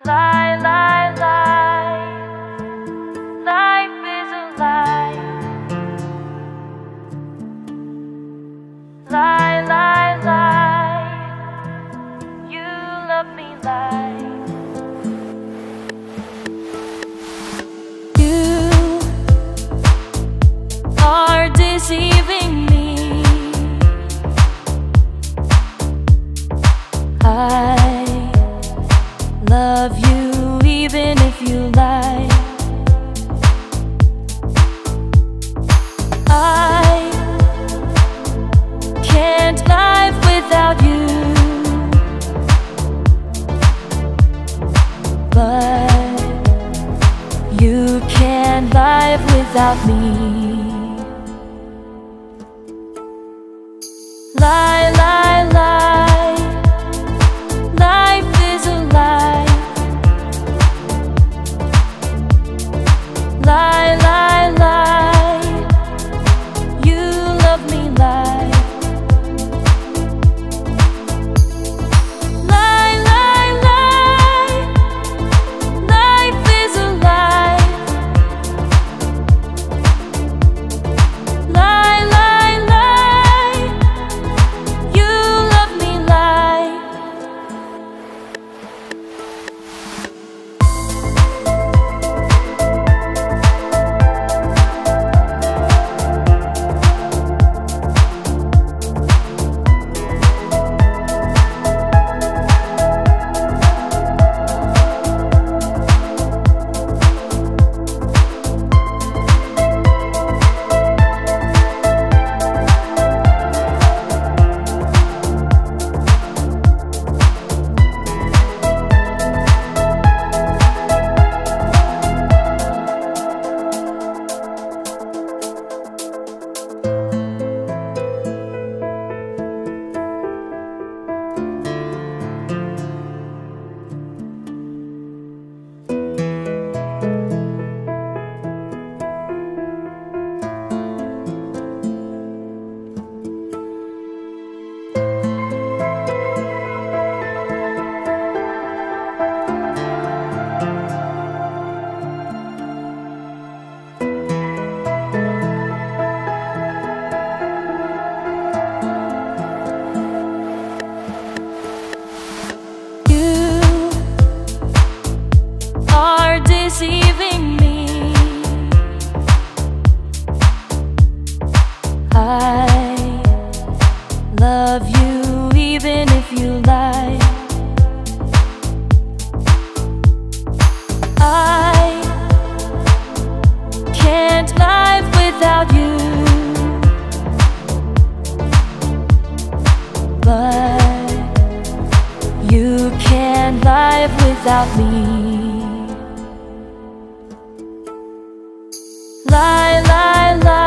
Lie, lie, lie. Life is a lie. Lie, lie, lie. You love me, lie. You are deceiving me. I love you even if you lie. I can't live without you, but you can't live without me. Lie, lie, lie. Life is a lie. Lie, lie, lie. You love me, lie. Lie, lie, lie. Life is a lie. Lie, lie, lie. You love me, lie. Deceiving me. I love you even if you lie. I can't live without you, but you can't live without me. Lie, lie, lie.